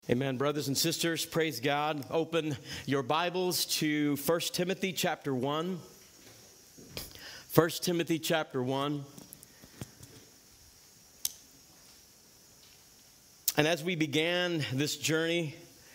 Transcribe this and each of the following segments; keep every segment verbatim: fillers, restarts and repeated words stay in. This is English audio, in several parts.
Amen. Brothers and sisters, praise God. Open your Bibles to First Timothy chapter one. First Timothy chapter one. And as we began this journey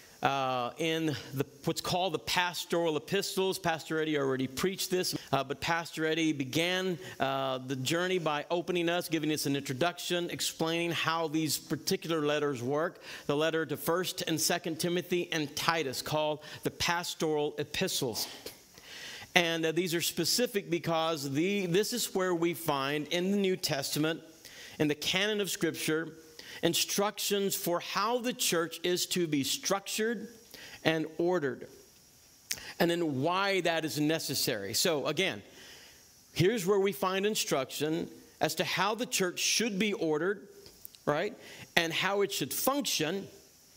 uh, in the, what's called the pastoral epistles, Pastor Eddie already preached this, uh, but Pastor Eddie began uh, the journey by opening us, giving us an introduction, explaining how these particular letters work. The letter to First and Second Timothy and Titus, called the pastoral epistles. And uh, these are specific because the this is where we find in the New Testament, in the canon of Scripture, instructions for how the church is to be structured and ordered, and then why that is necessary. So again, here's where we find instruction as to how the church should be ordered, right? And how it should function,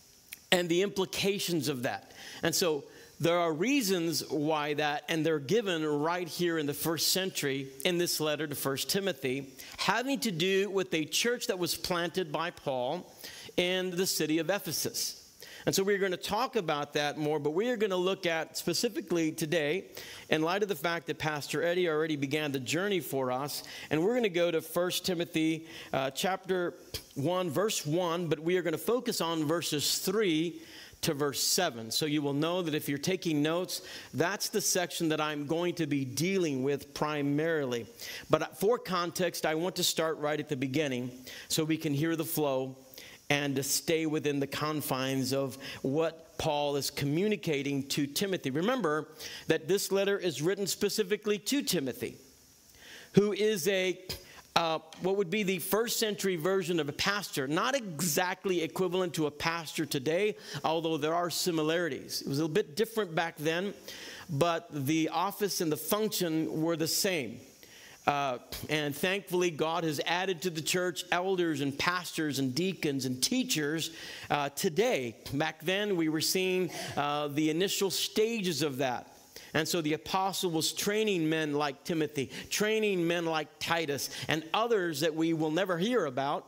and the implications of that. And so there are reasons why that, and they're given right here in the first century in this letter to First Timothy, having to do with a church that was planted by Paul in the city of Ephesus. And so we're going to talk about that more, but we are going to look at specifically today, in light of the fact that Pastor Eddie already began the journey for us, and we're going to go to First Timothy uh, chapter one, verse one, but we are going to focus on verses three to verse seven. So you will know that if you're taking notes, that's the section that I'm going to be dealing with primarily. But for context, I want to start right at the beginning so we can hear the flow and to stay within the confines of what Paul is communicating to Timothy. Remember that this letter is written specifically to Timothy, who is a Uh, what would be the first century version of a pastor. Not exactly equivalent to a pastor today, although there are similarities. It was a little bit different back then, but the office and the function were the same. Uh, and thankfully, God has added to the church elders and pastors and deacons and teachers uh, today. Back then, we were seeing uh, the initial stages of that. And so the apostle was training men like Timothy, training men like Titus, and others that we will never hear about.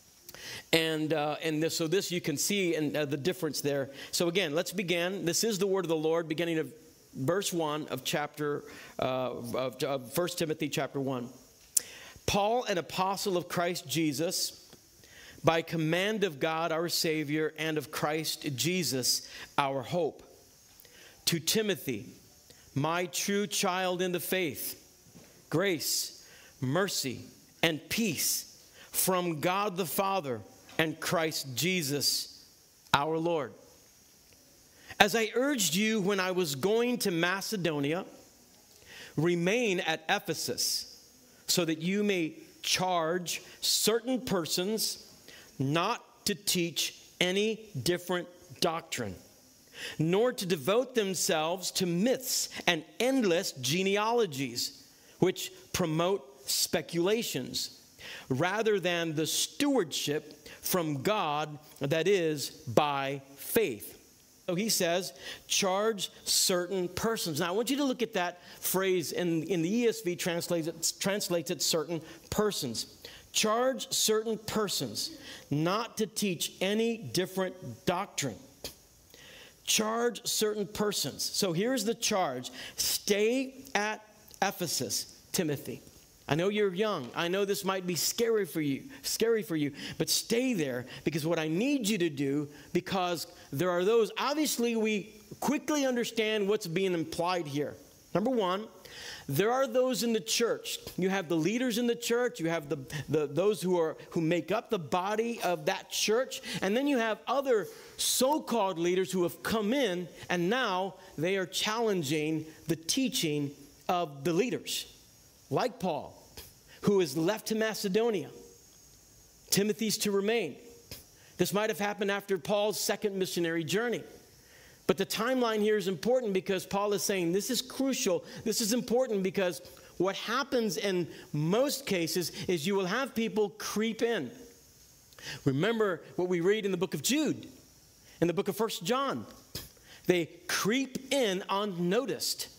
And uh, and this, so this you can see in, uh, the difference there. So again, let's begin. This is the word of the Lord, beginning of verse one of chapter uh, of, of First Timothy chapter one. Paul, an apostle of Christ Jesus, by command of God our Savior, and of Christ Jesus our hope, to Timothy, my true child in the faith, grace, mercy, and peace from God the Father and Christ Jesus our Lord. As I urged you when I was going to Macedonia, remain at Ephesus, so that you may charge certain persons not to teach any different doctrine, nor to devote themselves to myths and endless genealogies, which promote speculations, rather than the stewardship from God that is by faith. So he says, charge certain persons. Now I want you to look at that phrase in, in the E S V translates it, translates it certain persons. Charge certain persons not to teach any different doctrine. Charge certain persons. So here's the charge. Stay at Ephesus, Timothy. I know you're young. I know this might be scary for you, scary for you, but stay there, because what I need you to do, because there are those, obviously we quickly understand what's being implied here. Number one, there are those in the church. You have the leaders in the church. You have the, the those who are who make up the body of that church. And then you have other so-called leaders who have come in, and now they are challenging the teaching of the leaders. Like Paul, who is left to Macedonia. Timothy's to remain. This might have happened after Paul's second missionary journey. But the timeline here is important because Paul is saying this is crucial. This is important because what happens in most cases is you will have people creep in. Remember what we read in the book of Jude, in the book of First John. They creep in unnoticed.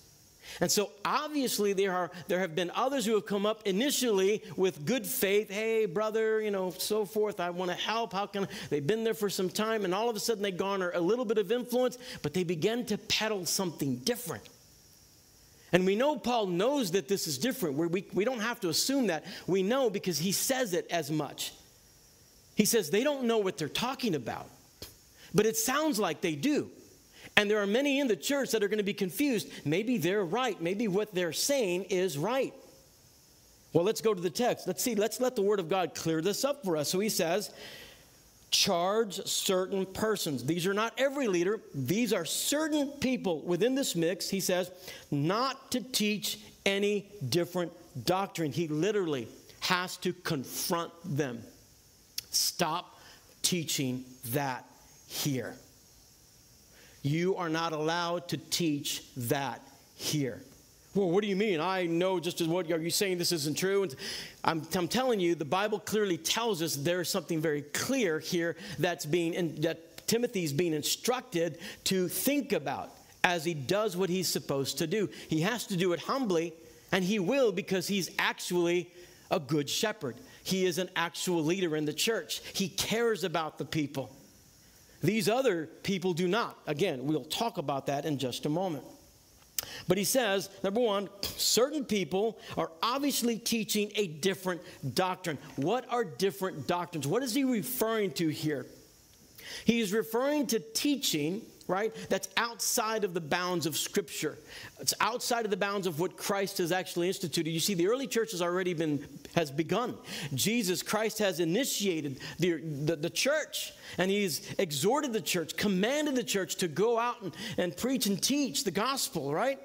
And so obviously there are there have been others who have come up initially with good faith. Hey, brother, you know, so forth. I want to help. How can I? They've been there for some time, and all of a sudden they garner a little bit of influence, but they begin to peddle something different. And we know Paul knows that this is different. We're, we we don't have to assume that. We know because he says it as much. He says they don't know what they're talking about, but it sounds like they do. And there are many in the church that are going to be confused. Maybe they're right. Maybe what they're saying is right. Well, let's go to the text. Let's see. Let's let the Word of God clear this up for us. So he says, charge certain persons. These are not every leader. These are certain people within this mix. He says, not to teach any different doctrine. He literally has to confront them. Stop teaching that here. You are not allowed to teach that here. Well, what do you mean? I know just as what are you saying this isn't true? And I'm, I'm telling you, the Bible clearly tells us there's something very clear here that's being, that Timothy's being instructed to think about as he does what he's supposed to do. He has to do it humbly, and he will because he's actually a good shepherd. He is an actual leader in the church. He cares about the people. These other people do not. Again, we'll talk about that in just a moment. But he says, number one, certain people are obviously teaching a different doctrine. What are different doctrines? What is he referring to here? He is referring to teaching, right, that's outside of the bounds of Scripture. It's outside of the bounds of what Christ has actually instituted. You see, the early church has already been, has begun. Jesus Christ has initiated the, the, the church, and he's exhorted the church, commanded the church to go out and, and preach and teach the gospel, right?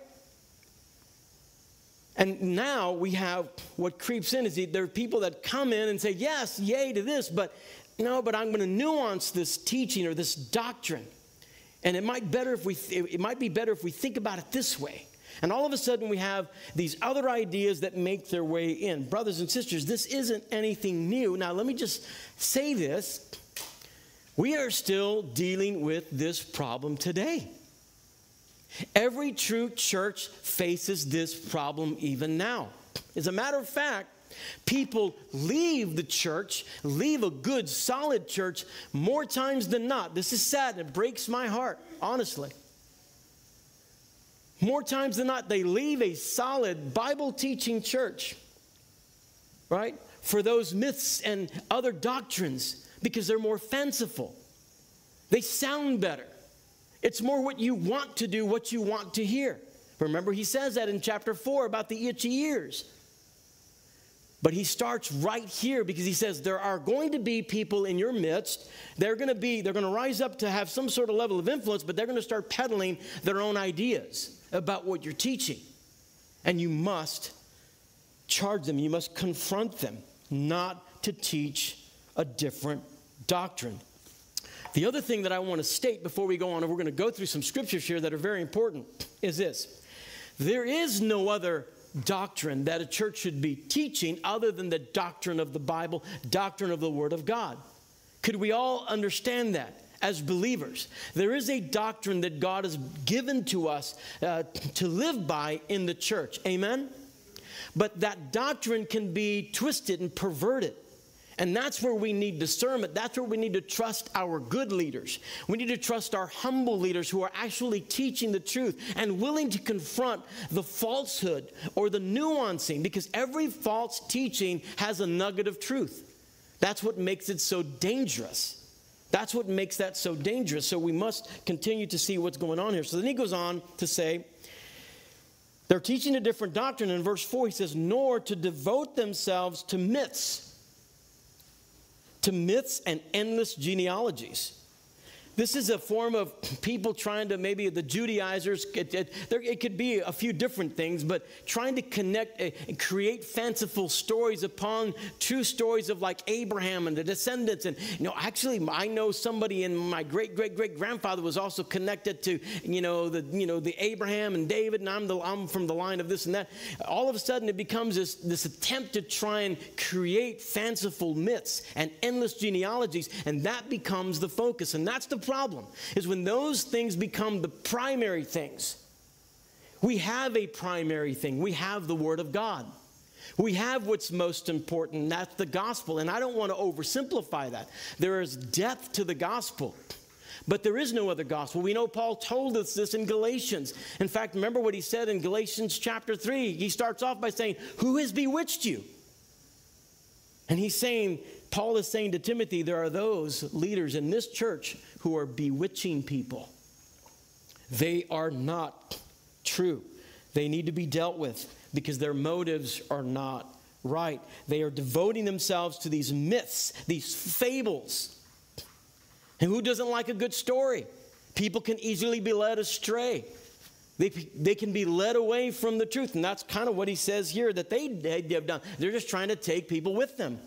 And now we have what creeps in is the, there are people that come in and say, yes, yay to this, but no, but I'm going to nuance this teaching or this doctrine. And it might better if we th- it might be better if we think about it this way. And all of a sudden we have these other ideas that make their way in. Brothers and sisters, this isn't anything new. Now let me just say this. We are still dealing with this problem today. Every true church faces this problem even now. As a matter of fact, people leave the church, leave a good, solid church more times than not. This is sad and it breaks my heart, honestly. More times than not, they leave a solid Bible-teaching church, right, for those myths and other doctrines because they're more fanciful. They sound better. It's more what you want to do, what you want to hear. Remember, he says that in chapter four about the itchy ears. But he starts right here because he says there are going to be people in your midst. They're going to be, they're going to rise up to have some sort of level of influence, but they're going to start peddling their own ideas about what you're teaching. And you must charge them. You must confront them not to teach a different doctrine. The other thing that I want to state before we go on, and we're going to go through some scriptures here that are very important, is this. There is no other doctrine that a church should be teaching other than the doctrine of the Bible, doctrine of the Word of God. Could we all understand that as believers? There is a doctrine that God has given to us uh, to live by in the church. Amen? But that doctrine can be twisted and perverted. And that's where we need discernment. That's where we need to trust our good leaders. We need to trust our humble leaders who are actually teaching the truth and willing to confront the falsehood or the nuancing, because every false teaching has a nugget of truth. That's what makes it so dangerous. That's what makes that so dangerous. So we must continue to see what's going on here. So then he goes on to say, they're teaching a different doctrine. In verse four, he says, nor to devote themselves to myths. To myths and endless genealogies. This is a form of people trying to, maybe the Judaizers, it, it, there, it could be a few different things, but trying to connect uh, and create fanciful stories upon true stories of like Abraham and the descendants. And, you know, actually, I know somebody, and my great-great-great-grandfather was also connected to, you know, the, you know, the Abraham and David, and I'm, the, I'm from the line of this and that. All of a sudden, it becomes this, this attempt to try and create fanciful myths and endless genealogies, and that becomes the focus. And that's the problem, is when those things become the primary things. We have a primary thing. We have the Word of God. We have what's most important, and that's the gospel. And I don't want to oversimplify that. There is depth to the gospel, but there is no other gospel. We know Paul told us this in Galatians. In fact, remember what he said in Galatians chapter three. He starts off by saying, who has bewitched you? And he's saying, Paul is saying to Timothy, there are those leaders in this church who are bewitching people. They are not true. They need to be dealt with because their motives are not right. They are devoting themselves to these myths, these fables. And who doesn't like a good story? People can easily be led astray. They, they can be led away from the truth. And that's kind of what he says here that they, they have done. They're just trying to take people with them.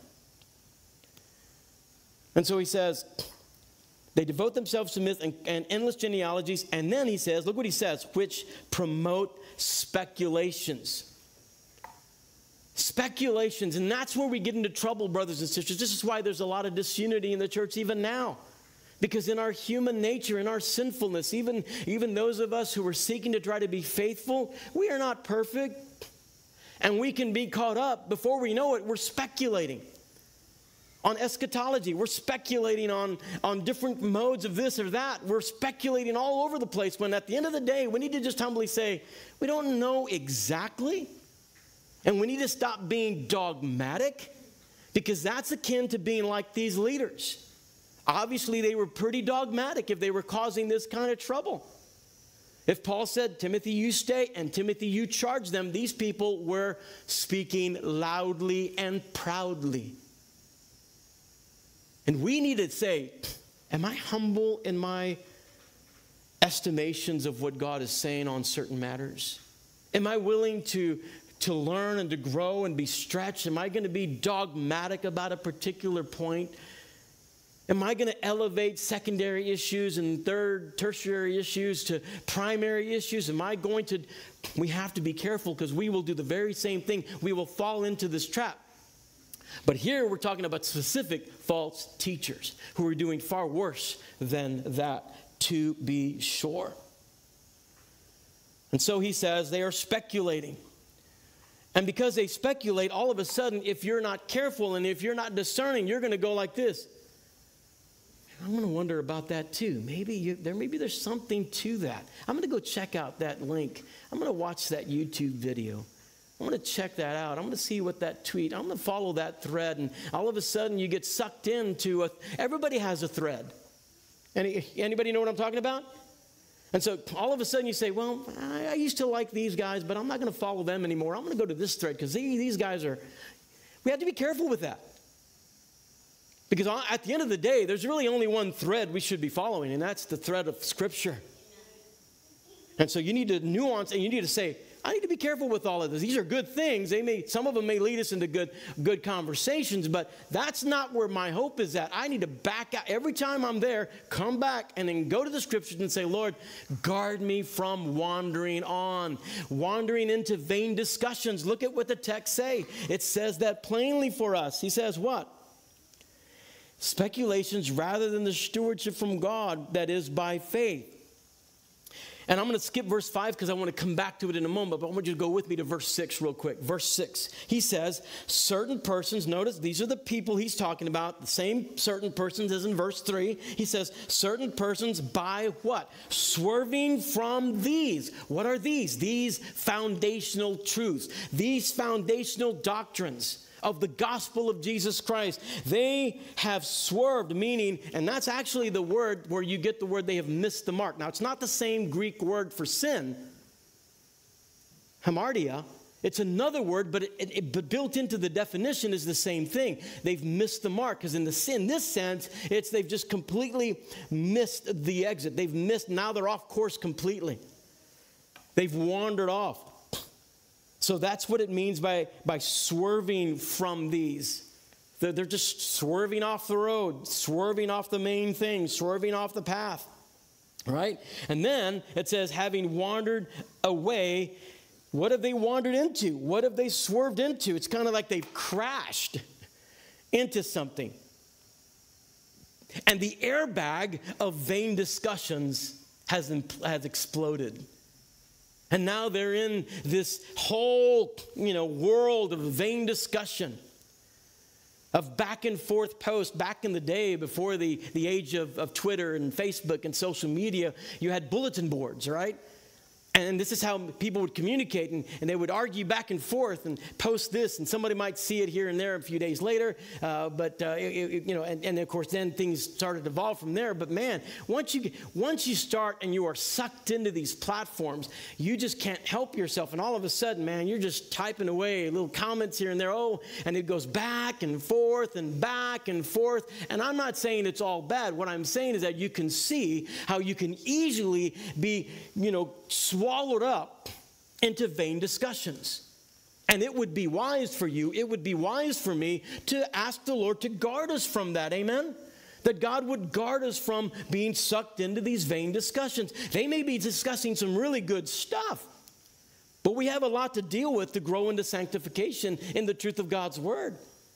And so he says, they devote themselves to myths and, and endless genealogies. And then he says, look what he says, which promote speculations. Speculations. And that's where we get into trouble, brothers and sisters. This is why there's a lot of disunity in the church even now. Because in our human nature, in our sinfulness, even, even those of us who are seeking to try to be faithful, we are not perfect. And we can be caught up. Before we know it, we're speculating on eschatology. We're speculating on, on different modes of this or that. We're speculating all over the place when at the end of the day, we need to just humbly say, we don't know exactly. And we need to stop being dogmatic because that's akin to being like these leaders. Obviously, they were pretty dogmatic if they were causing this kind of trouble. If Paul said, Timothy, you stay, and Timothy, you charge them, these people were speaking loudly and proudly. And we need to say, am I humble in my estimations of what God is saying on certain matters? Am I willing to, to learn and to grow and be stretched? Am I going to be dogmatic about a particular point? Am I going to elevate secondary issues and third, tertiary issues to primary issues? Am I going to, we have to be careful because we will do the very same thing. We will fall into this trap. But here we're talking about specific false teachers who are doing far worse than that, to be sure. And so he says they are speculating. And because they speculate, all of a sudden, if you're not careful and if you're not discerning, you're going to go like this. I'm going to wonder about that too. Maybe you, there, maybe there's something to that. I'm going to go check out that link. I'm going to watch that YouTube video. I'm going to check that out. I'm going to see what that tweet. I'm going to follow that thread. And all of a sudden, you get sucked into a. Everybody has a thread. Any, anybody know what I'm talking about? And so all of a sudden you say, well, I, I used to like these guys, but I'm not going to follow them anymore. I'm going to go to this thread because these, these guys are. We have to be careful with that. Because at the end of the day, there's really only one thread we should be following, and that's the thread of Scripture. And so you need to nuance, and you need to say, I need to be careful with all of this. These are good things. They may, some of them may lead us into good, good conversations, but that's not where my hope is at. I need to back out. Every time I'm there, come back and then go to the Scriptures and say, Lord, guard me from wandering on, wandering into vain discussions. Look at what the text say. It says that plainly for us. He says what? Speculations rather than the stewardship from God that is by faith. And I'm going to skip verse five because I want to come back to it in a moment, but I want you to go with me to verse six real quick. Verse six, he says, certain persons, notice these are the people he's talking about, the same certain persons as in verse three. He says, certain persons by what? Swerving from these. What are these? These foundational truths, these foundational doctrines of the gospel of Jesus Christ. They have swerved, meaning, and that's actually the word where you get the word they have missed the mark. Now, it's not the same Greek word for sin, hamartia. It's another word, but it, it, it built into the definition is the same thing. They've missed the mark, because in, the, in this sense, it's they've just completely missed the exit. They've missed, now they're off course completely. They've wandered off. So that's what it means by, by swerving from these. They're, they're just swerving off the road, swerving off the main thing, swerving off the path, right? And then it says, having wandered away, what have they wandered into? What have they swerved into? It's kind of like they've crashed into something. And the airbag of vain discussions has, has exploded. And now they're in this whole, you know, world of vain discussion, of back and forth posts. Back in the day, before the, the age of, of Twitter and Facebook and social media, you had bulletin boards, right? And this is how people would communicate, and, and they would argue back and forth and post this, and somebody might see it here and there a few days later. Uh, but, uh, it, it, you know, and, and of course, then things started to evolve from there. But man, once you, once you start and you are sucked into these platforms, you just can't help yourself. And all of a sudden, man, you're just typing away little comments here and there. Oh, and it goes back and forth and back and forth. And I'm not saying it's all bad. What I'm saying is that you can see how you can easily be, you know, swallowed up into vain discussions. And it would be wise for you, it would be wise for me to ask the Lord to guard us from that. Amen? That God would guard us from being sucked into these vain discussions. They may be discussing some really good stuff, but we have a lot to deal with to grow into sanctification in the truth of God's word.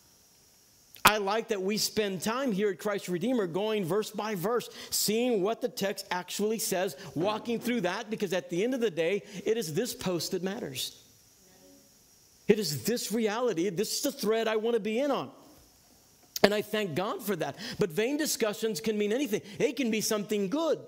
I like that we spend time here at Christ Redeemer going verse by verse, seeing what the text actually says, walking through that, because at the end of the day, it is this post that matters. It is this reality. This is the thread I want to be in on. And I thank God for that. But vain discussions can mean anything. They can be something good,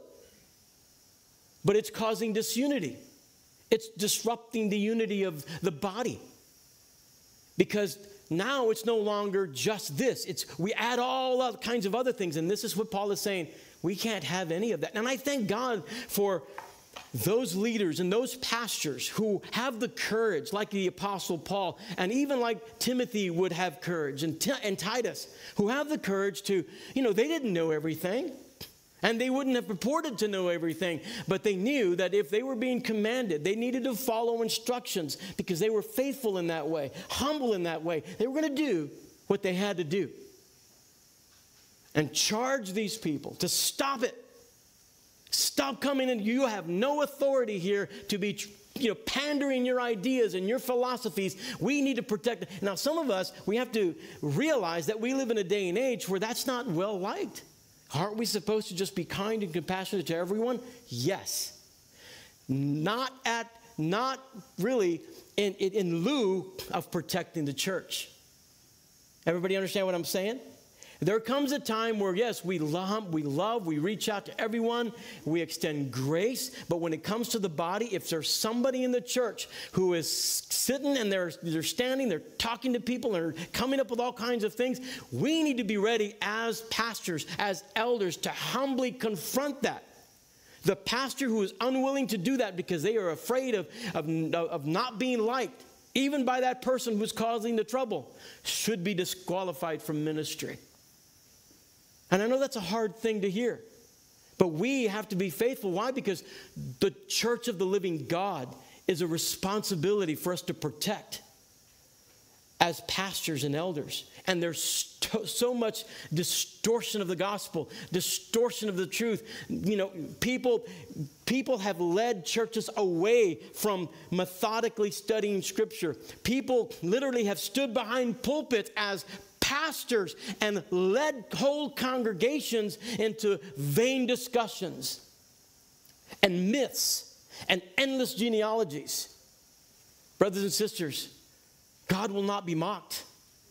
but it's causing disunity. It's disrupting the unity of the body, because now it's no longer just this. It's we add all other kinds of other things. And this is what Paul is saying. We can't have any of that. And I thank God for those leaders and those pastors who have the courage, like the Apostle Paul, and even like Timothy would have courage, and, T- and Titus, who have the courage to, you know, they didn't know everything. And they wouldn't have purported to know everything, but they knew that if they were being commanded, they needed to follow instructions, because they were faithful in that way, humble in that way. They were going to do what they had to do and charge these people to stop it. Stop coming in. You have no authority here to be, you know, pandering your ideas and your philosophies. We need to protect it. Now, some of us, we have to realize that we live in a day and age where that's not well liked. Aren't we supposed to just be kind and compassionate to everyone? Yes. Not at, not really in, in, in lieu of protecting the church. Everybody understand what I'm saying? There comes a time where, yes, we love, we love, we reach out to everyone, we extend grace, but when it comes to the body, if there's somebody in the church who is sitting and they're, they're standing, they're talking to people, and they're coming up with all kinds of things, we need to be ready as pastors, as elders, to humbly confront that. The pastor who is unwilling to do that because they are afraid of, of, of not being liked, even by that person who's causing the trouble, should be disqualified from ministry. And I know that's a hard thing to hear, but we have to be faithful. Why? Because the church of the living God is a responsibility for us to protect as pastors and elders. And there's so, so much distortion of the gospel, distortion of the truth. You know, people, people have led churches away from methodically studying Scripture. People literally have stood behind pulpits as pastors and led whole congregations into vain discussions and myths and endless genealogies. Brothers and sisters, God will not be mocked.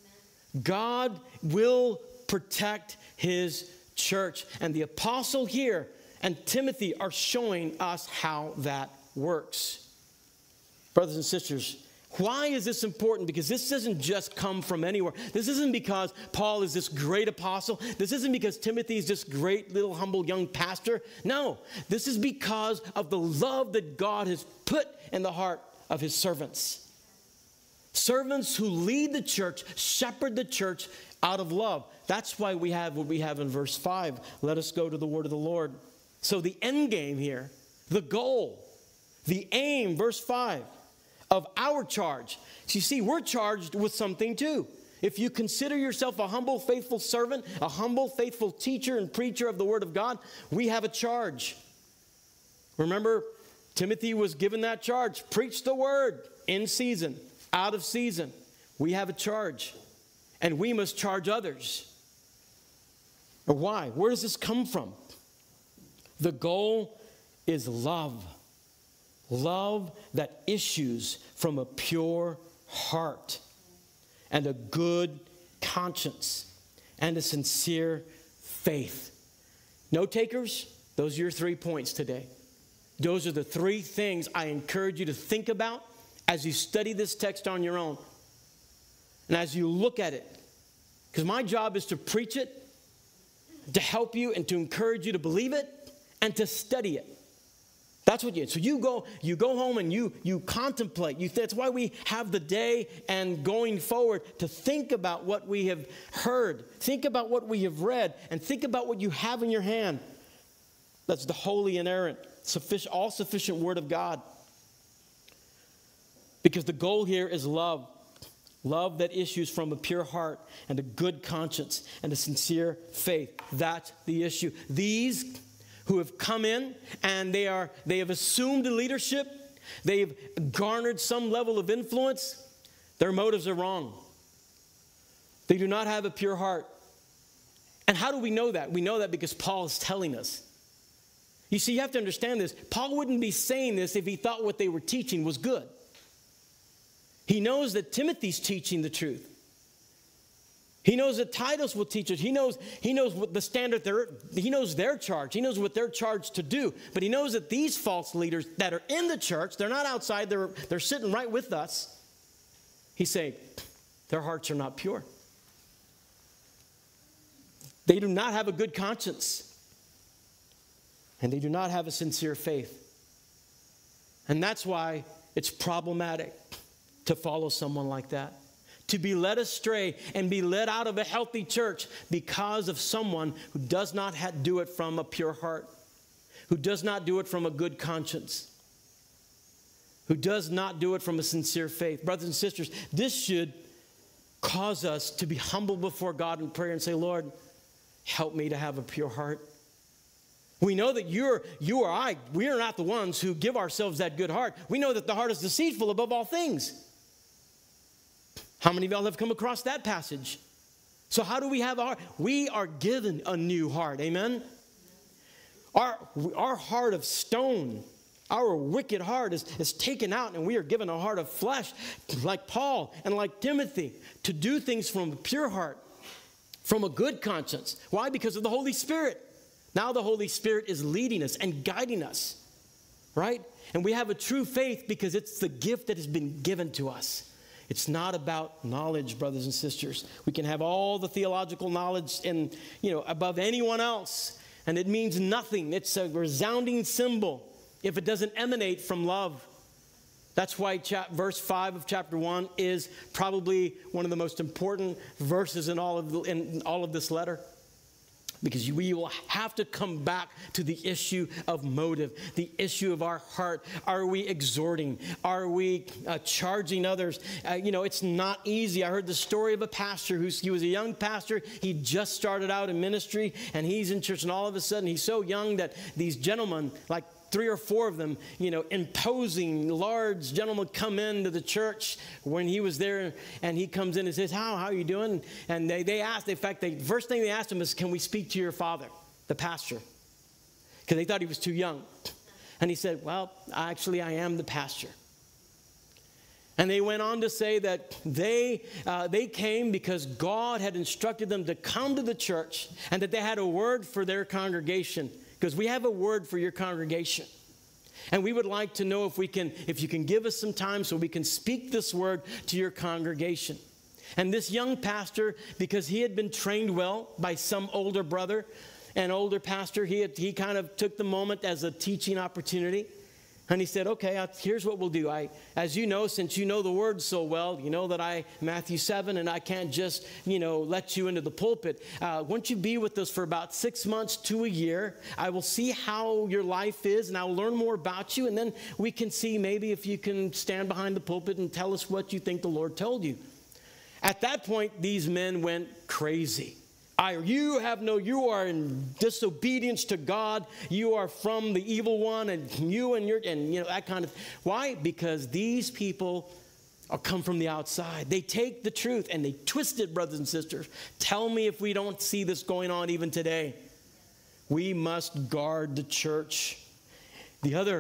God will protect his church. And the apostle here and Timothy are showing us how that works. Brothers and sisters, why is this important? Because this doesn't just come from anywhere. This isn't because Paul is this great apostle. This isn't because Timothy is this great little humble young pastor. No, this is because of the love that God has put in the heart of his servants. Servants who lead the church, shepherd the church out of love. That's why we have what we have in verse five. Let us go to the word of the Lord. So the end game here, the goal, the aim, verse five, of our charge. So you see, we're charged with something too. If you consider yourself a humble, faithful servant, a humble, faithful teacher and preacher of the word of God, we have a charge. Remember, Timothy was given that charge. Preach the word in season, out of season. We have a charge, and we must charge others. Why? Where does this come from? The goal is love. Love that issues from a pure heart and a good conscience and a sincere faith. Note takers, those are your three points today. Those are the three things I encourage you to think about as you study this text on your own and as you look at it. Because my job is to preach it, to help you and to encourage you to believe it and to study it. That's what you, so you go, you go home and you, you contemplate. You, that's why we have the day and going forward to think about what we have heard. Think about what we have read and think about what you have in your hand. That's the holy, inerrant, sufficient, all-sufficient Word of God. Because the goal here is love. Love that issues from a pure heart and a good conscience and a sincere faith. That's the issue. These who have come in and they are they have assumed leadership, they've garnered some level of influence, their motives are wrong. They do not have a pure heart. And how do we know that? We know that because Paul is telling us. You see, you have to understand this. Paul wouldn't be saying this if he thought what they were teaching was good. He knows that Timothy's teaching the truth. He knows that Titus will teach it. He knows, he knows what the standard they're, he knows their charge. He knows what they're charged to do. But he knows that these false leaders that are in the church, they're not outside, they're, they're sitting right with us. He's saying, their hearts are not pure. They do not have a good conscience. And they do not have a sincere faith. And that's why it's problematic to follow someone like that. To be led astray and be led out of a healthy church because of someone who does not ha- do it from a pure heart, who does not do it from a good conscience, who does not do it from a sincere faith. Brothers and sisters, this should cause us to be humble before God in prayer and say, Lord, help me to have a pure heart. We know that you're, you or I, we are not the ones who give ourselves that good heart. We know that the heart is deceitful above all things. How many of y'all have come across that passage? So how do we have our, we are given a new heart, amen? Our, our heart of stone, our wicked heart is, is taken out and we are given a heart of flesh like Paul and like Timothy to do things from a pure heart, from a good conscience. Why? Because of the Holy Spirit. Now the Holy Spirit is leading us and guiding us, right? And we have a true faith because it's the gift that has been given to us. It's not about knowledge, brothers and sisters. We can have all the theological knowledge and, you know, above anyone else, and it means nothing. It's a resounding cymbal if it doesn't emanate from love. That's why chap- verse five of chapter one is probably one of the most important verses in all of the, in all of this letter. Because we will have to come back to the issue of motive, the issue of our heart. Are we exhorting? Are we uh, charging others? Uh, you know, it's not easy. I heard the story of a pastor who he was a young pastor. He just started out in ministry, and he's in church, and all of a sudden he's so young that these gentlemen, like three or four of them, you know, imposing, large gentlemen come into the church when he was there, and he comes in and says, how, how are you doing? And they, they asked, in fact, the first thing they asked him is, can we speak to your father, the pastor? Because they thought he was too young. And he said, well, actually, I am the pastor. And they went on to say that they, uh, they came because God had instructed them to come to the church and that they had a word for their congregation. Because we have a word for your congregation. And we would like to know if we can, if you can give us some time so we can speak this word to your congregation. And this young pastor, because he had been trained well by some older brother, an older pastor, he, had, he kind of took the moment as a teaching opportunity. And he said, okay, here's what we'll do. I, as you know, since you know the word so well, you know that I, Matthew seven, and I can't just, you know, let you into the pulpit. Uh, won't you be with us for about six months to a year? I will see how your life is, and I will learn more about you, and then we can see maybe if you can stand behind the pulpit and tell us what you think the Lord told you. At that point, these men went crazy. I, you have no, you are in disobedience to God. You are from the evil one, and you and your, and you know, that kind of, why? Because these people are come from the outside. They take the truth and they twist it, brothers and sisters. Tell me if we don't see this going on even today. We must guard the church. The other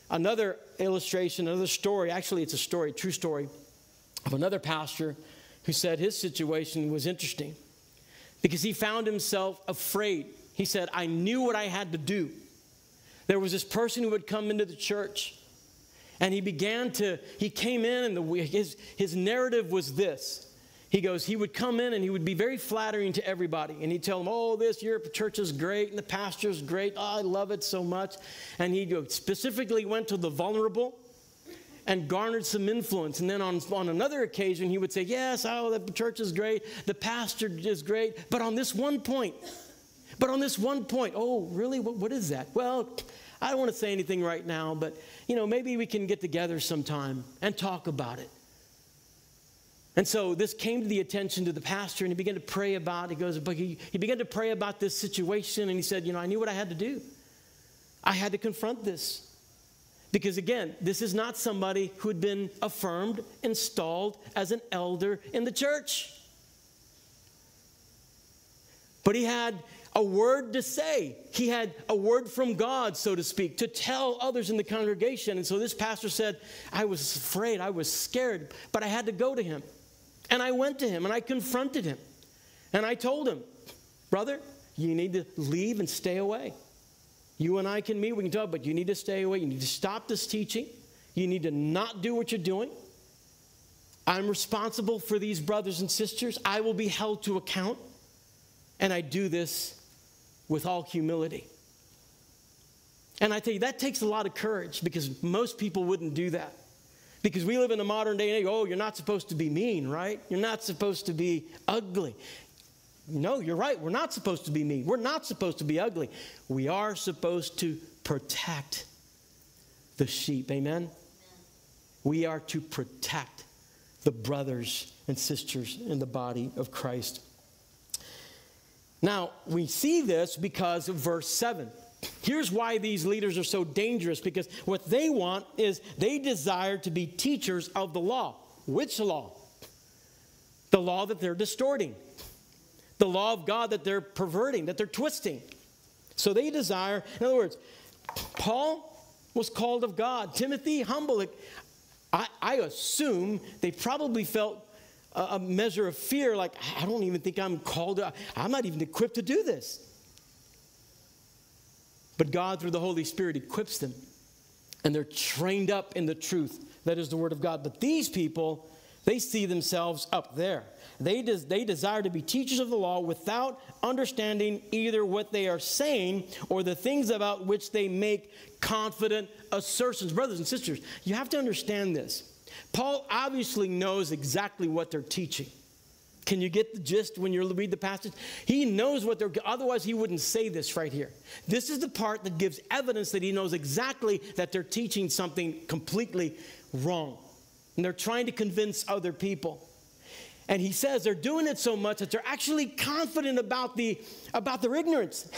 another illustration, another story. Actually, it's a story, a true story of another pastor who said his situation was interesting because he found himself afraid. He said, I knew what I had to do. There was this person who would come into the church, and he began to, he came in, and the, his, his narrative was this. He goes, he would come in and he would be very flattering to everybody. And he'd tell them, oh, this your church is great and the pastor's great. Oh, I love it so much. And he specifically went to the vulnerable and garnered some influence. And then on, on another occasion, he would say, yes, oh, the church is great. The pastor is great. But on this one point, but on this one point, oh, really? What, what is that? Well, I don't want to say anything right now, but, you know, maybe we can get together sometime and talk about it. And so this came to the attention to the pastor, and he began to pray about it. He goes, but he, he began to pray about this situation, and he said, you know, I knew what I had to do. I had to confront this. Because again, this is not somebody who had been affirmed, installed as an elder in the church. But he had a word to say. He had a word from God, so to speak, to tell others in the congregation. And so this pastor said, I was afraid, I was scared, but I had to go to him. And I went to him and I confronted him. And I told him, brother, you need to leave and stay away. You and I can meet, we can talk, but you need to stay away. You need to stop this teaching. You need to not do what you're doing. I'm responsible for these brothers and sisters. I will be held to account. And I do this with all humility. And I tell you, that takes a lot of courage because most people wouldn't do that. Because we live in the modern day and age, oh, you're not supposed to be mean, right? You're not supposed to be ugly. No, you're right. We're not supposed to be mean. We're not supposed to be ugly. We are supposed to protect the sheep. Amen? We are to protect the brothers and sisters in the body of Christ. Now, we see this because of verse seven. Here's why these leaders are so dangerous, because what they want is they desire to be teachers of the law. Which law? The law that they're distorting. The law of God that they're perverting, that they're twisting. So they desire, in other words, Paul was called of God. Timothy, humble. I, I assume they probably felt a, a measure of fear, like, I don't even think I'm called. I'm not even equipped to do this. But God, through the Holy Spirit, equips them. And they're trained up in the truth. That is the Word of God. But these people, they see themselves up there. They, des- they desire to be teachers of the law without understanding either what they are saying or the things about which they make confident assertions. Brothers and sisters, you have to understand this. Paul obviously knows exactly what they're teaching. Can you get the gist when you read the passage? He knows what they're, otherwise he wouldn't say this right here. This is the part that gives evidence that he knows exactly that they're teaching something completely wrong. And they're trying to convince other people. And he says they're doing it so much that they're actually confident about, the, about their ignorance.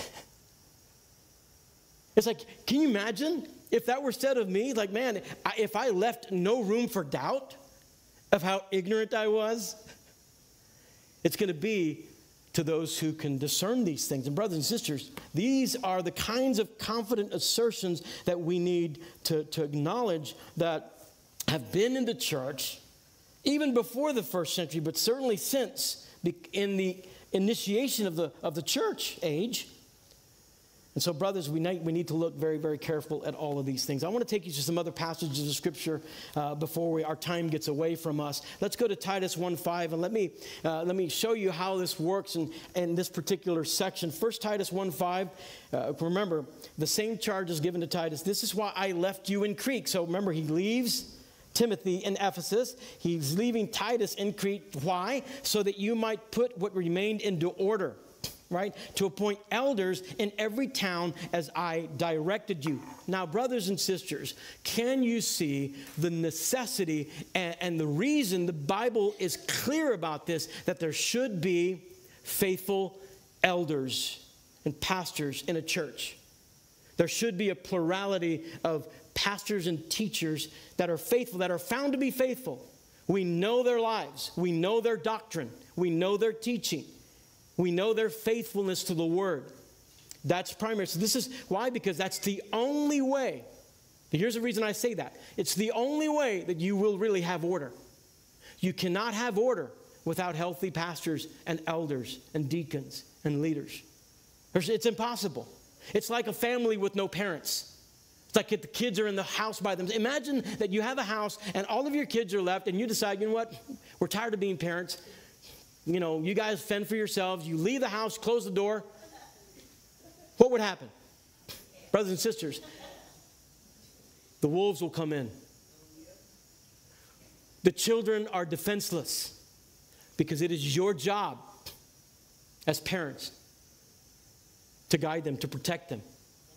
It's like, can you imagine if that were said of me? Like, man, if I left no room for doubt of how ignorant I was, it's going to be to those who can discern these things. And brothers and sisters, these are the kinds of confident assertions that we need to, to acknowledge that have been in the church even before the first century, but certainly since in the initiation of the, of the church age. And so, brothers, we need, we need to look very, very careful at all of these things. I want to take you to some other passages of Scripture uh, before we, our time gets away from us. Let's go to Titus one five, and let me, uh, let me show you how this works in, in this particular section. First Titus one five, uh, remember, the same charge is given to Titus. This is why I left you in Crete. So remember, he leaves Timothy in Ephesus. He's leaving Titus in Crete. Why? So that you might put what remained into order. Right? To appoint elders in every town as I directed you. Now, brothers and sisters, can you see the necessity and, and the reason the Bible is clear about this, that there should be faithful elders and pastors in a church? There should be a plurality of pastors and teachers that are faithful, that are found to be faithful. We know their lives. We know their doctrine. We know their teaching. We know their faithfulness to the Word. That's primary. So this is why, because that's the only way But here's the reason I say that. It's the only way that you will really have order. You cannot have order without healthy pastors and elders and deacons and leaders. It's impossible. It's like a family with no parents. It's like if the kids are in the house by themselves. Imagine that you have a house and all of your kids are left and you decide, you know what, we're tired of being parents. You know, you guys fend for yourselves. You leave the house, close the door. What would happen? Brothers and sisters, the wolves will come in. The children are defenseless because it is your job as parents to guide them, to protect them,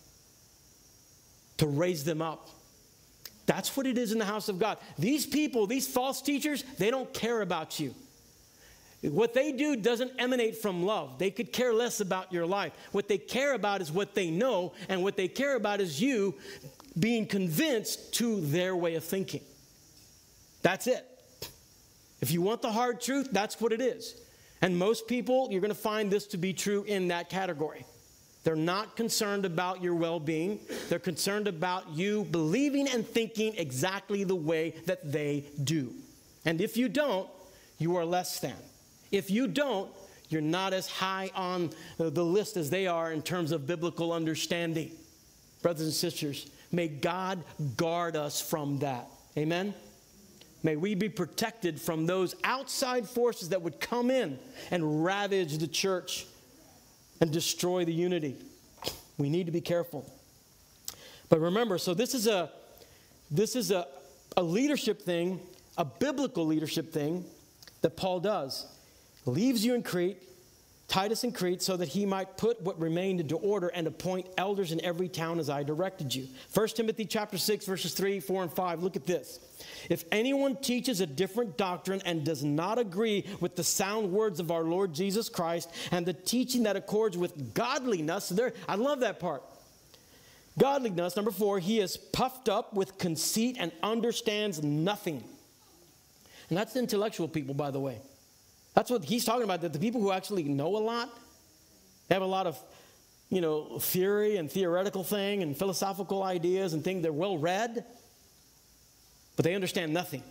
to raise them up. That's what it is in the house of God. These people, these false teachers, they don't care about you. What they do doesn't emanate from love. They could care less about your life. What they care about is what they know, and what they care about is you being convinced to their way of thinking. That's it. If you want the hard truth, that's what it is. And most people, you're going to find this to be true in that category. They're not concerned about your well-being. They're concerned about you believing and thinking exactly the way that they do. And if you don't, you are less than. If you don't, you're not as high on the list as they are in terms of biblical understanding. Brothers and sisters, may God guard us from that. Amen? May we be protected from those outside forces that would come in and ravage the church and destroy the unity. We need to be careful. But remember, so this is a this is a, a leadership thing, a biblical leadership thing that Paul does. Leaves you in Crete, Titus in Crete, so that he might put what remained into order and appoint elders in every town as I directed you. First Timothy chapter six, verses three, four, and five. Look at this. If anyone teaches a different doctrine and does not agree with the sound words of our Lord Jesus Christ and the teaching that accords with godliness, there, I love that part. Godliness, number four, he is puffed up with conceit and understands nothing. And that's the intellectual people, by the way. That's what he's talking about, that the people who actually know a lot, they have a lot of, you know, theory and theoretical thing and philosophical ideas and things. They're well read, but they understand nothing.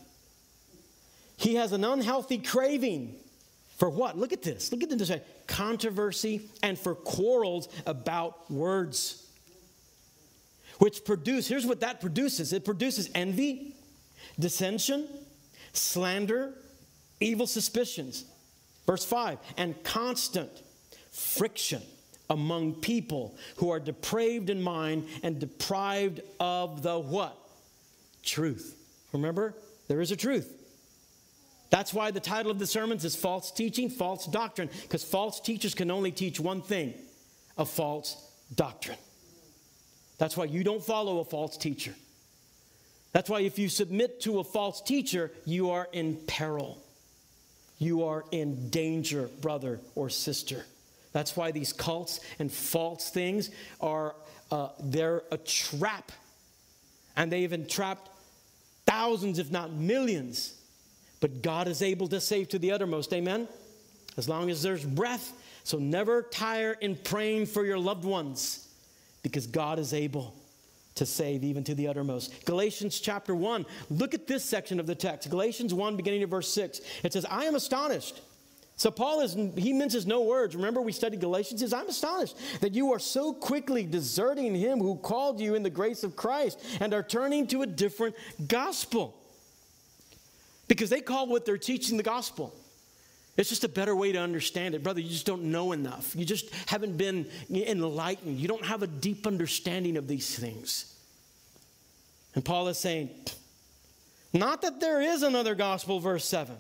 He has an unhealthy craving for what? Look at this. Look at this. Controversy and for quarrels about words, which produce, here's what that produces. It produces envy, dissension, slander, evil suspicions. Verse five, and constant friction among people who are depraved in mind and deprived of the what? Truth. Remember, there is a truth. That's why the title of the sermons is False Teaching, False Doctrine, because false teachers can only teach one thing, a false doctrine. That's why you don't follow a false teacher. That's why if you submit to a false teacher, you are in peril. You are in danger, brother or sister. That's why these cults and false things are, uh, they're a trap. And they've entrapped thousands, if not millions. But God is able to save to the uttermost, amen? As long as there's breath. So never tire in praying for your loved ones, because God is able to save even to the uttermost. Galatians chapter one, look at this section of the text. Galatians one, beginning at verse six. It says, I am astonished. So Paul, is he minces no words. Remember we studied Galatians? He says, I'm astonished that you are so quickly deserting him who called you in the grace of Christ and are turning to a different gospel. Because they call what they're teaching the gospel. It's just a better way to understand it. Brother, you just don't know enough. You just haven't been enlightened. You don't have a deep understanding of these things. And Paul is saying, not that there is another gospel, verse seven.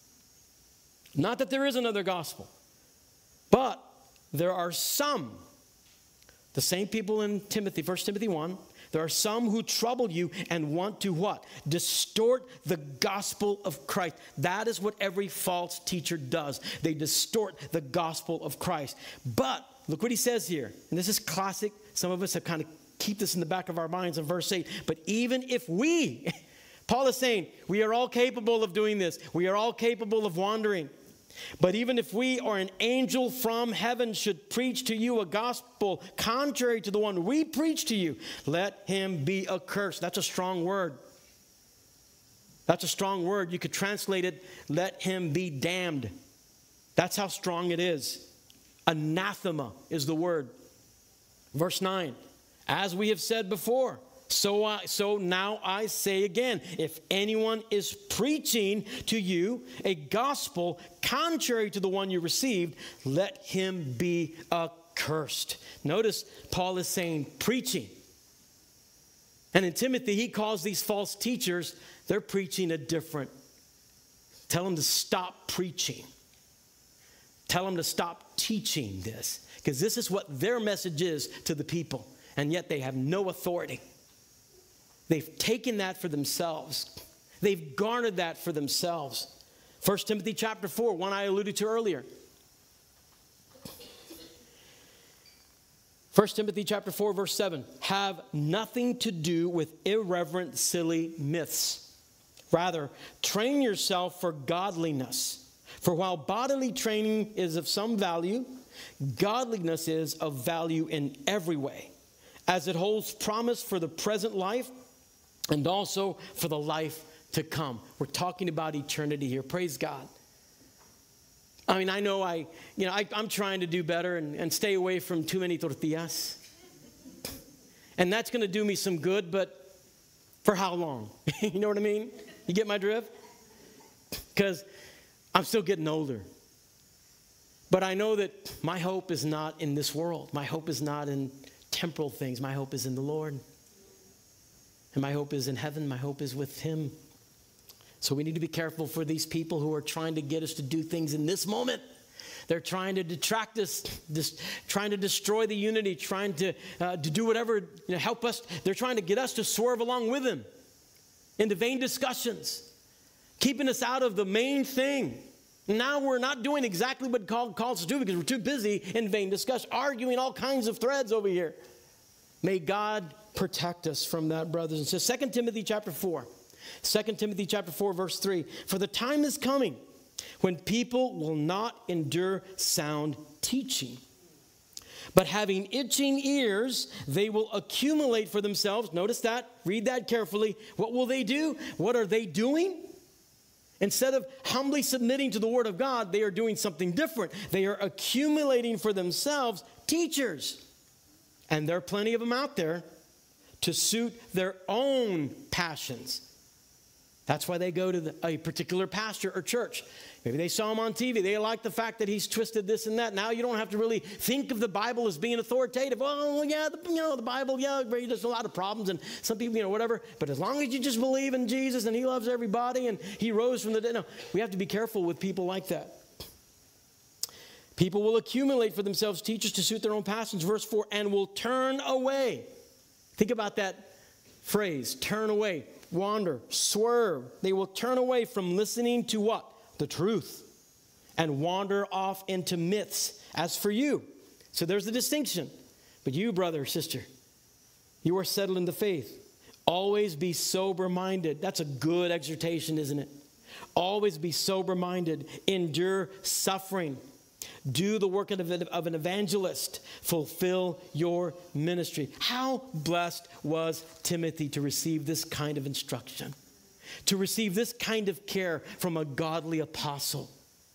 Not that there is another gospel. But there are some, the same people in Timothy, First Timothy one, there are some who trouble you and want to what? Distort the gospel of Christ. That is what every false teacher does. They distort the gospel of Christ. But look what he says here. And this is classic. Some of us have kind of keep this in the back of our minds in verse eight. But even if we, Paul is saying, we are all capable of doing this. We are all capable of wandering. But even if we or an angel from heaven should preach to you a gospel contrary to the one we preach to you, let him be accursed. That's a strong word. That's a strong word. You could translate it, let him be damned. That's how strong it is. Anathema is the word. Verse nine, as we have said before, So, I, so now I say again, if anyone is preaching to you a gospel contrary to the one you received, let him be accursed. Notice Paul is saying preaching. And in Timothy, he calls these false teachers, they're preaching a different. Tell them to stop preaching. Tell them to stop teaching this. Because this is what their message is to the people. And yet they have no authority. They've taken that for themselves. They've garnered that for themselves. First Timothy chapter four, one I alluded to earlier. First Timothy chapter four, verse seven. Have nothing to do with irreverent, silly myths. Rather, train yourself for godliness. For while bodily training is of some value, godliness is of value in every way, as it holds promise for the present life and also for the life to come. We're talking about eternity here. Praise God. I mean, I know I, you know, I, I'm trying to do better and, and stay away from too many tortillas. And that's going to do me some good, but for how long? You know what I mean? You get my drift? Because I'm still getting older. But I know that my hope is not in this world. My hope is not in temporal things. My hope is in the Lord. And my hope is in heaven. My hope is with him. So we need to be careful for these people who are trying to get us to do things in this moment. They're trying to detract us, this, trying to destroy the unity, trying to, uh, to do whatever, you know, help us. They're trying to get us to swerve along with them into vain discussions, keeping us out of the main thing. Now we're not doing exactly what God calls us to do because we're too busy in vain discussion, arguing all kinds of threads over here. May God protect us from that, brothers and sisters. Second Timothy chapter four. Second Timothy chapter four, verse three. For the time is coming when people will not endure sound teaching, but having itching ears, they will accumulate for themselves. Notice that. Read that carefully. What will they do? What are they doing? Instead of humbly submitting to the word of God, they are doing something different. They are accumulating for themselves teachers. And there are plenty of them out there to suit their own passions. That's why they go to the, a particular pastor or church. Maybe they saw him on T V. They like the fact that he's twisted this and that. Now you don't have to really think of the Bible as being authoritative. Well, yeah, the, you know, the Bible, yeah, there's a lot of problems and some people, you know, whatever. But as long as you just believe in Jesus and he loves everybody and he rose from the dead. No, we have to be careful with people like that. People will accumulate for themselves teachers to suit their own passions. Verse four, and will turn away. Think about that phrase, turn away, wander, swerve. They will turn away from listening to what? The truth. And wander off into myths. As for you, so there's the distinction. But you, brother or sister, you are settled in the faith. Always be sober-minded. That's a good exhortation, isn't it? Always be sober-minded. Endure suffering. Do the work of an evangelist. Fulfill your ministry. How blessed was Timothy to receive this kind of instruction, to receive this kind of care from a godly apostle.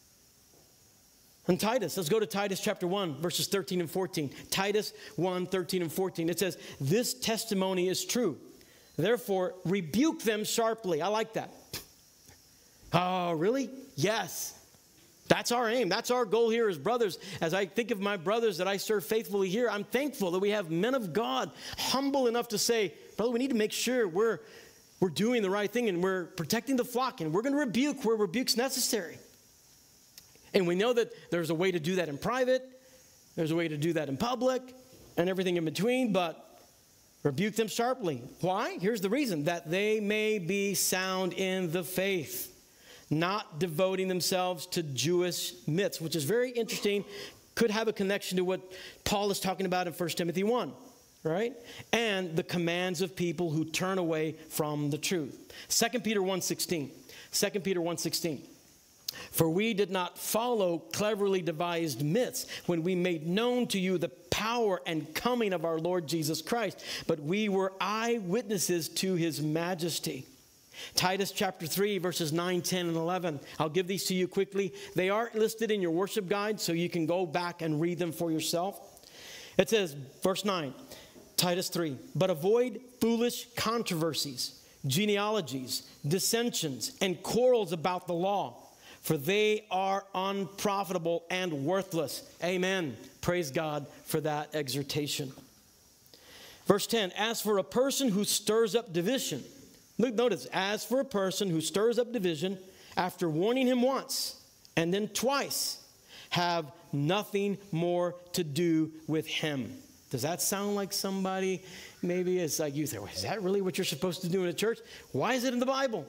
And Titus, let's go to Titus chapter one, verses thirteen and fourteen. Titus one, thirteen and fourteen. It says, this testimony is true. Therefore, rebuke them sharply. I like that. Oh, really? Yes. That's our aim. That's our goal here as brothers. As I think of my brothers that I serve faithfully here, I'm thankful that we have men of God humble enough to say, brother, we need to make sure we're, we're doing the right thing and we're protecting the flock and we're going to rebuke where rebuke's necessary. And we know that there's a way to do that in private. There's a way to do that in public and everything in between, but rebuke them sharply. Why? Here's the reason, that they may be sound in the faith, not devoting themselves to Jewish myths, which is very interesting, could have a connection to what Paul is talking about in First Timothy one, right? And the commands of people who turn away from the truth. Second Peter one sixteen. Second Peter one sixteen. For we did not follow cleverly devised myths when we made known to you the power and coming of our Lord Jesus Christ, but we were eyewitnesses to his majesty. Titus chapter three, verses nine, ten, and eleven. I'll give these to you quickly. They are listed in your worship guide, so you can go back and read them for yourself. It says, verse nine, Titus three, but avoid foolish controversies, genealogies, dissensions, and quarrels about the law, for they are unprofitable and worthless. Amen. Praise God for that exhortation. Verse ten, as for a person who stirs up division, look, notice, as for a person who stirs up division, after warning him once and then twice, have nothing more to do with him. Does that sound like somebody, maybe it's like you say, well, is that really what you're supposed to do in a church? Why is it in the Bible?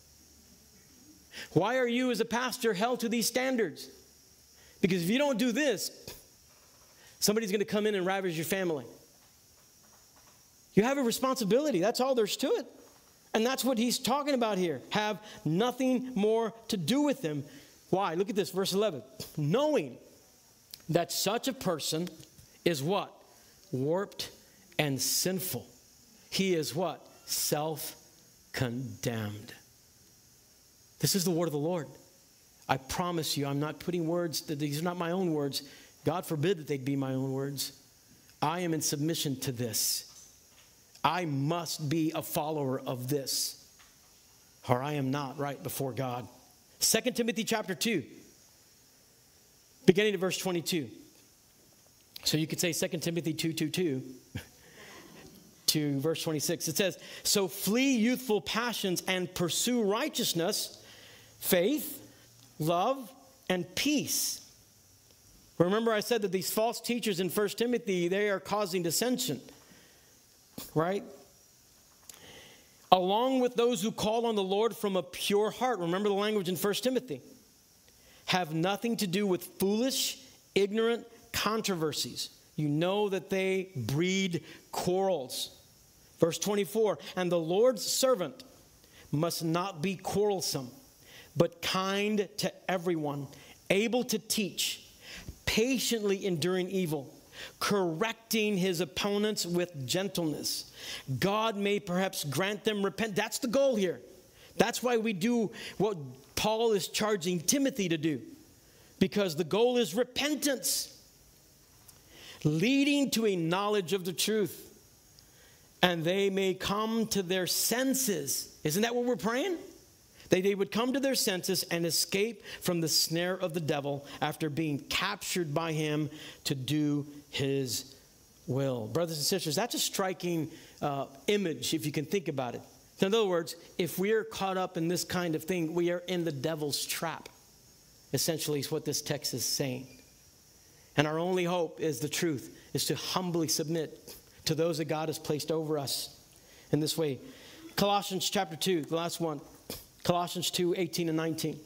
Why are you as a pastor held to these standards? Because if you don't do this, somebody's going to come in and ravage your family. You have a responsibility. That's all there's to it. And that's what he's talking about here. Have nothing more to do with them. Why? Look at this, verse eleven. Knowing that such a person is what? Warped and sinful. He is what? Self-condemned. This is the word of the Lord. I promise you, I'm not putting words, these are not my own words. God forbid that they'd be my own words. I am in submission to this. I must be a follower of this, or I am not right before God. Second Timothy chapter two, beginning of verse twenty-two. So you could say Second Timothy two, two, two to verse twenty-six. It says, so flee youthful passions and pursue righteousness, faith, love, and peace. Remember I said that these false teachers in First Timothy, they are causing dissension. Right? Along with those who call on the Lord from a pure heart. Remember the language in First Timothy. Have nothing to do with foolish, ignorant controversies. You know that they breed quarrels. Verse twenty-four, and the Lord's servant must not be quarrelsome, but kind to everyone, able to teach, patiently enduring evil, correcting his opponents with gentleness. God may perhaps grant them repent. That's the goal here. That's why we do what Paul is charging Timothy to do, because the goal is repentance, leading to a knowledge of the truth, and they may come to their senses. Isn't that what we're praying? They, they would come to their senses and escape from the snare of the devil after being captured by him to do his will. Brothers and sisters, that's a striking uh, image if you can think about it. In other words, if we are caught up in this kind of thing, we are in the devil's trap, essentially is what this text is saying. And our only hope is the truth, is to humbly submit to those that God has placed over us in this way. Colossians chapter two, the last one. Colossians two, eighteen and nineteen.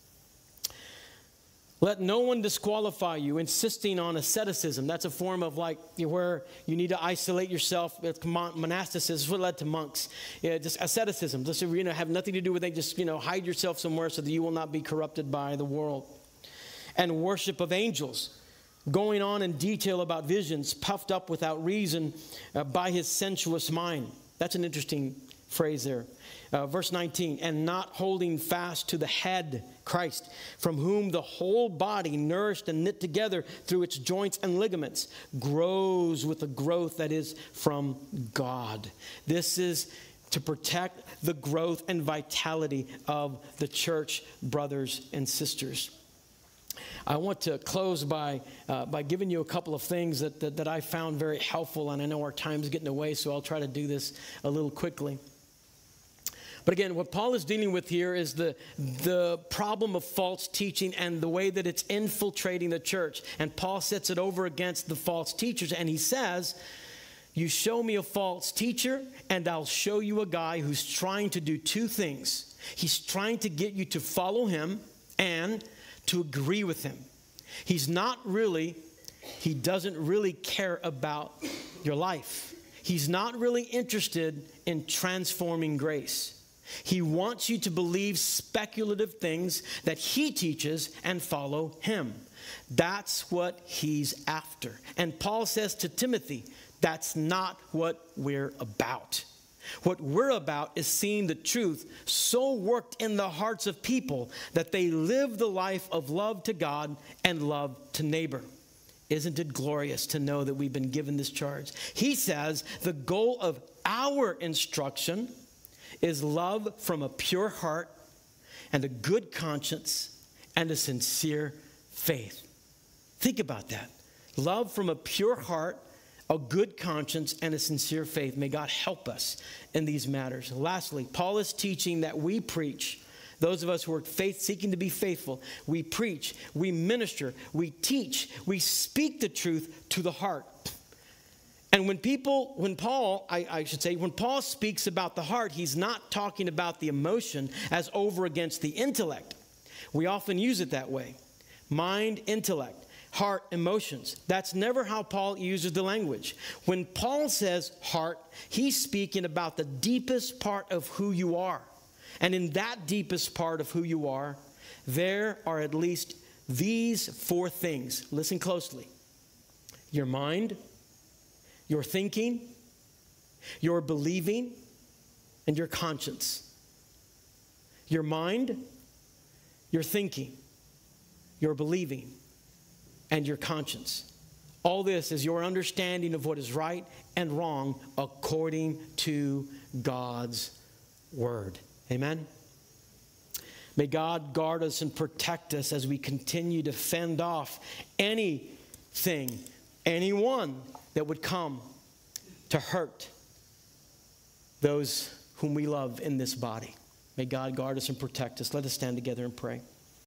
Let no one disqualify you, insisting on asceticism. That's a form of like where you need to isolate yourself. Monasticism is what led to monks. Yeah, just asceticism. Just, you know, have nothing to do with it. Just, you know, hide yourself somewhere so that you will not be corrupted by the world. And worship of angels, going on in detail about visions, puffed up without reason uh, by his sensuous mind. That's an interesting phrase there. Uh, verse nineteen, and not holding fast to the head, Christ, from whom the whole body, nourished and knit together through its joints and ligaments, grows with the growth that is from God. This is to protect the growth and vitality of the church, brothers and sisters. I want to close by uh, by giving you a couple of things that, that, that I found very helpful, and I know our time's getting away, so I'll try to do this a little quickly. But again, what Paul is dealing with here is the, the problem of false teaching and the way that it's infiltrating the church. And Paul sets it over against the false teachers. And he says, you show me a false teacher, and I'll show you a guy who's trying to do two things. He's trying to get you to follow him and to agree with him. He's not really, he doesn't really care about your life. He's not really interested in transforming grace. He wants you to believe speculative things that he teaches and follow him. That's what he's after. And Paul says to Timothy, that's not what we're about. What we're about is seeing the truth so worked in the hearts of people that they live the life of love to God and love to neighbor. Isn't it glorious to know that we've been given this charge? He says the goal of our instruction is love from a pure heart and a good conscience and a sincere faith. Think about that. Love from a pure heart, a good conscience, and a sincere faith. May God help us in these matters. Lastly, Paul is teaching that we preach. Those of us who are faith seeking to be faithful, we preach, we minister, we teach, we speak the truth to the heart. And when people, when Paul, I, I should say, when Paul speaks about the heart, he's not talking about the emotion as over against the intellect. We often use it that way. Mind, intellect, heart, emotions. That's never how Paul uses the language. When Paul says heart, he's speaking about the deepest part of who you are. And in that deepest part of who you are, there are at least these four things. Listen closely. Your mind, your thinking, your believing, and your conscience. Your mind, your thinking, your believing, and your conscience. All this is your understanding of what is right and wrong according to God's word. Amen? May God guard us and protect us as we continue to fend off anything, anyone that would come to hurt those whom we love in this body. May God guard us and protect us. Let us stand together and pray.